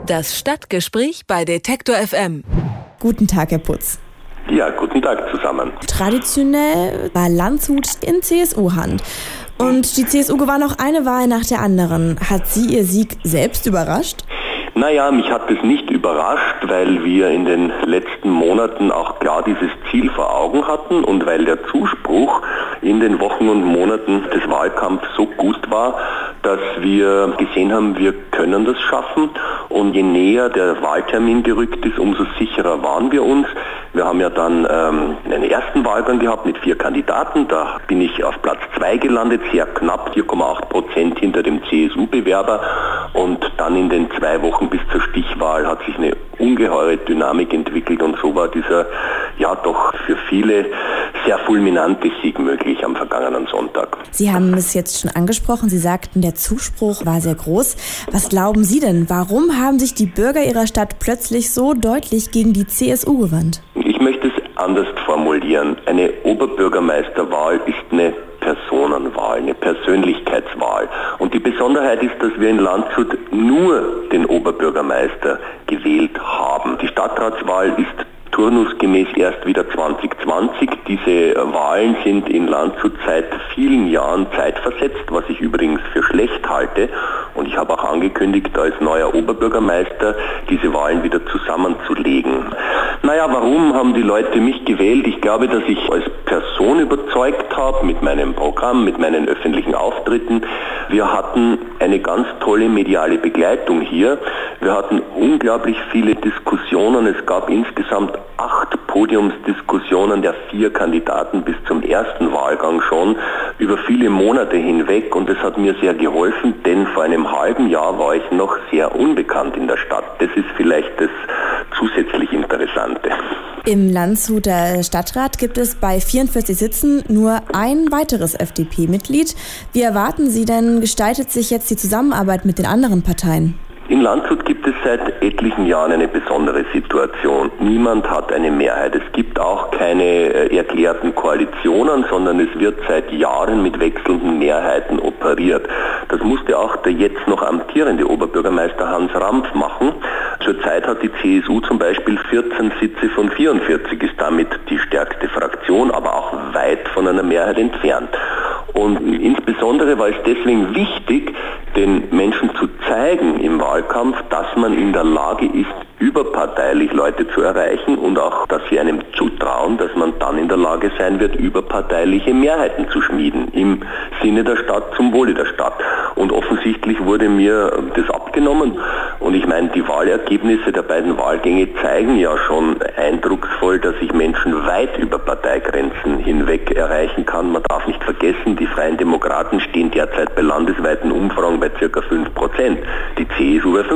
Das Stadtgespräch bei Detektor FM. Guten Tag, Herr Putz. Ja, guten Tag zusammen. Traditionell war Landshut in CSU-Hand. Und die CSU gewann auch eine Wahl nach der anderen. Hat Sie Ihr Sieg selbst überrascht? Naja, mich hat es nicht überrascht, weil wir in den letzten Monaten auch klar dieses Ziel vor Augen hatten und weil der Zuspruch in den Wochen und Monaten des Wahlkampfs so gut war, dass wir gesehen haben, wir können das schaffen. Und je näher der Wahltermin gerückt ist, umso sicherer waren wir uns. Wir haben ja dann einen ersten Wahlgang gehabt mit 4 Kandidaten. Da bin ich auf Platz 2 gelandet, sehr knapp, 4,8% hinter dem CSU-Bewerber. Und dann in den 2 Wochen bis zur Stichwahl hat sich eine ungeheure Dynamik entwickelt und so war dieser, ja doch für viele sehr fulminante Sieg möglich am vergangenen Sonntag. Sie haben es jetzt schon angesprochen, Sie sagten, der Zuspruch war sehr groß. Was glauben Sie denn, warum haben sich die Bürger Ihrer Stadt plötzlich so deutlich gegen die CSU gewandt? Ich möchte es anders formulieren. Eine Oberbürgermeisterwahl ist eine Personenwahl, eine Persönlichkeitswahl. Und die Besonderheit ist, dass wir in Landshut nur den Oberbürgermeister gewählt haben. Die Stadtratswahl ist turnusgemäß erst wieder 2020. Diese Wahlen sind in Landshut seit vielen Jahren zeitversetzt, was ich übrigens für schlecht halte. Und ich habe auch angekündigt, als neuer Oberbürgermeister diese Wahlen wieder zusammenzulegen. Naja, warum haben die Leute mich gewählt? Ich glaube, dass ich als Person überzeugt habe, mit meinem Programm, mit meinen öffentlichen Auftritten. Wir hatten eine ganz tolle mediale Begleitung hier. Wir hatten unglaublich viele Diskussionen. Es gab insgesamt 8 Podiumsdiskussionen der 4 Kandidaten bis zum ersten Wahlgang schon über viele Monate hinweg und das hat mir sehr geholfen, denn vor einem halben Jahr war ich noch sehr unbekannt in der Stadt. Das ist vielleicht das zusätzlich Interessante. Im Landshuter Stadtrat gibt es bei 44 Sitzen nur ein weiteres FDP-Mitglied. Wie erwarten Sie denn, gestaltet sich jetzt die Zusammenarbeit mit den anderen Parteien? In Landshut gibt es seit etlichen Jahren eine besondere Situation. Niemand hat eine Mehrheit. Es gibt auch keine erklärten Koalitionen, sondern es wird seit Jahren mit wechselnden Mehrheiten operiert. Das musste auch der jetzt noch amtierende Oberbürgermeister Hans Rampf machen. Zurzeit hat die CSU zum Beispiel 14 Sitze von 44, ist damit die stärkste Fraktion, aber auch weit von einer Mehrheit entfernt. Und insbesondere war es deswegen wichtig, den Menschen zu zeigen im Wahlkampf, dass man in der Lage ist, überparteilich Leute zu erreichen und auch, dass sie einem zutrauen, dass man dann in der Lage sein wird, überparteiliche Mehrheiten zu schmieden, im Sinne der Stadt, zum Wohle der Stadt. Und offensichtlich wurde mir das abgenommen. Und ich meine, die Wahlergebnisse der beiden Wahlgänge zeigen ja schon eindrucksvoll, dass ich Menschen weit über Parteigrenzen hinweg erreichen kann. Man darf nicht vergessen, die Freien Demokraten stehen derzeit bei landesweiten Umfragen bei ca. 5%, die CSU bei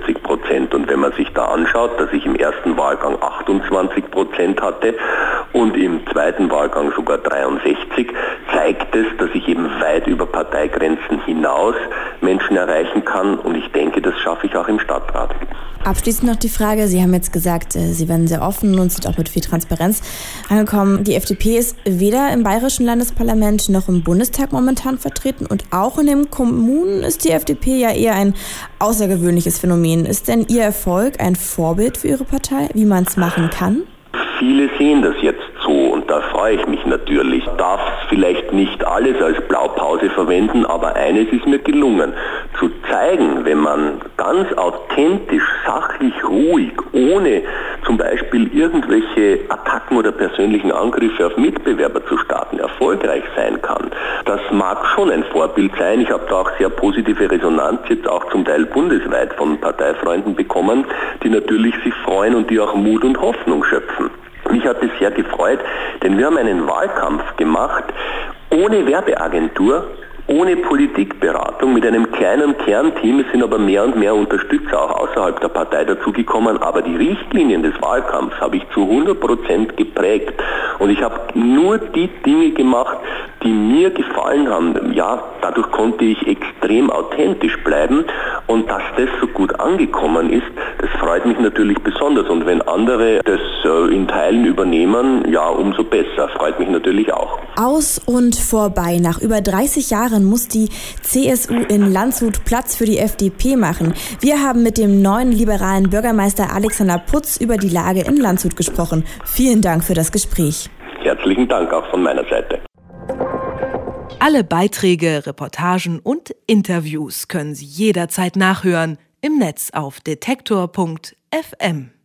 45%. Und wenn man sich da anschaut, dass ich im ersten Wahlgang 28% hatte und im zweiten Wahlgang sogar 63%, zeigt es, dass ich eben weit über Parteigrenzen hinaus Menschen erreichen kann und ich denke, das schaffe ich auch im Stadtrat. Abschließend noch die Frage, Sie haben jetzt gesagt, Sie werden sehr offen und sind auch mit viel Transparenz angekommen. Die FDP ist weder im Bayerischen Landesparlament noch im Bundestag momentan vertreten und auch in den Kommunen ist die FDP ja eher ein außergewöhnliches Phänomen. Ist denn Ihr Erfolg ein Vorbild für Ihre Partei, wie man es machen kann? Viele sehen das jetzt so und da freue ich mich natürlich. Ich darf vielleicht nicht alles als Blaupause verwenden, aber eines ist mir gelungen, zu zeigen, wenn man ganz authentisch, sachlich, ruhig, ohne zum Beispiel irgendwelche Attacken oder persönlichen Angriffe auf Mitbewerber zu starten, erfolgreich sein kann. Das mag schon ein Vorbild sein. Ich habe da auch sehr positive Resonanz jetzt auch zum Teil bundesweit von Parteifreunden bekommen, die natürlich sich freuen und die auch Mut und Hoffnung schöpfen. Mich hat es sehr gefreut, denn wir haben einen Wahlkampf gemacht, ohne Werbeagentur, ohne Politikberatung, mit einem kleinen Kernteam. Es sind aber mehr und mehr Unterstützer auch außerhalb der Partei dazugekommen. Aber die Richtlinien des Wahlkampfs habe ich zu 100% geprägt. Und ich habe nur die Dinge gemacht, die mir gefallen haben. Ja, dadurch konnte ich extrem authentisch bleiben und dass das so gut angekommen ist, das freut mich natürlich besonders und wenn andere das in Teilen übernehmen, ja, umso besser, freut mich natürlich auch. Aus und vorbei. Nach über 30 Jahren muss die CSU in Landshut Platz für die FDP machen. Wir haben mit dem neuen liberalen Bürgermeister Alexander Putz über die Lage in Landshut gesprochen. Vielen Dank für das Gespräch. Herzlichen Dank auch von meiner Seite. Alle Beiträge, Reportagen und Interviews können Sie jederzeit nachhören im Netz auf detektor.fm.